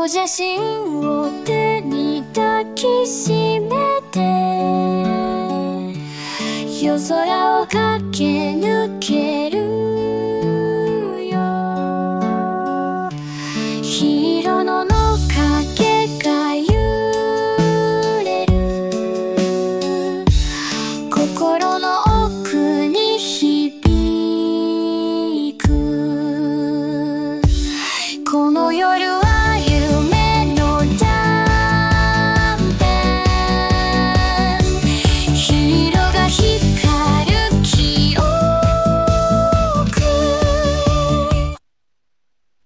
写真を手に抱きしめて夜空を駆け抜けるよ。黄色の影が揺れる心の